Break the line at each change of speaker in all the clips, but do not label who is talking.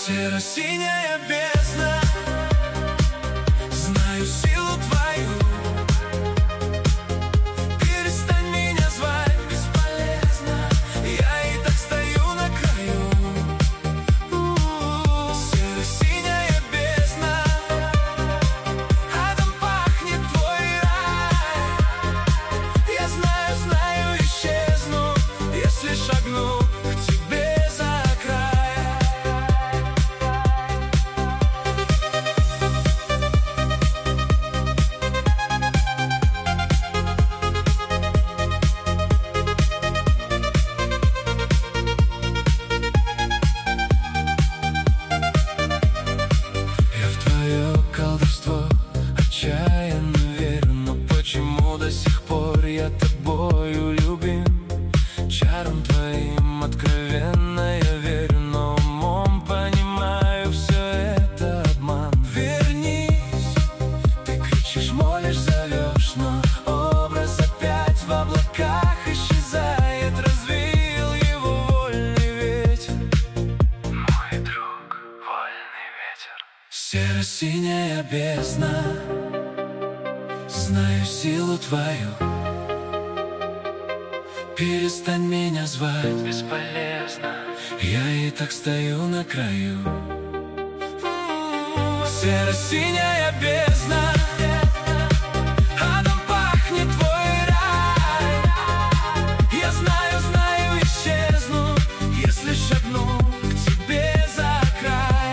Серо-синяя бездна, знаю силу твою. Перестань меня звать, бесполезно, я и так стою на краю. Серо-синяя бездна, адом пахнет твой рай. Я знаю, знаю, исчезну, если шагну к тебе за край. Колдовство, отчаянно верю, но почему до сих пор я тобою любим? Чаром твоим откровенно я верю, но умом понимаю, все это обман. Вернись, ты кричишь, молишь, зовешь, но образ опять в облаках исчезает. Развеял его вольный ветер, мой друг, вольный ветер. Серо-синяя бездна, знаю силу твою. Перестань меня звать, бесполезно, я и так стою на краю. Серо-синяя бездна, адом пахнет твой рай. Я знаю, знаю, исчезну, если шагну к тебе за край.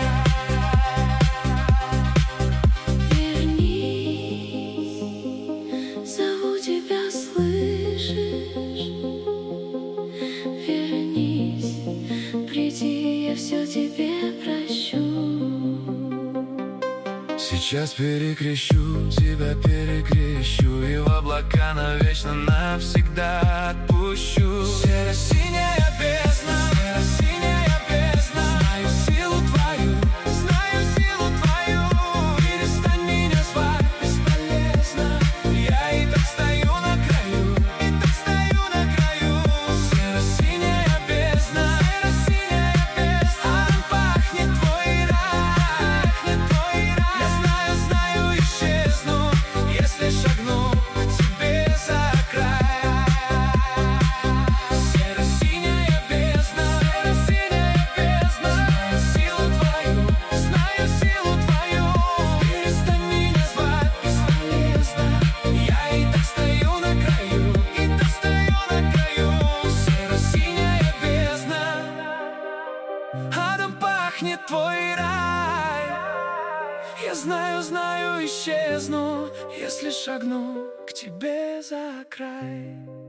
Зову тебя, слышишь? Вернись, приди, я все тебе прощу.
Сейчас перекрещу, тебя перекрещу, и в облака навечно навсегда отпущу. Серо-синяя бездна, серо-синяя бездна, знаю силу твою, знаю силу твою. Перестань меня звать, бесполезно, я и так стою на краю, и так стою на краю. Серо-синяя бездна, серо-синяя бездна, адом пахнет твой рай, пахнет твой рай. Я знаю, знаю, исчезну, если шагну к тебе за край. Серо-синяя бездна, серо-синяя бездна, знаю силу твою, знаю силу твою. Перестань меня звать, бесполезно, я и так стою на краю, и так стою на краю. Серо-синяя бездна, адом пахнет твой рай. Я знаю, знаю, исчезну, если шагну к тебе за край.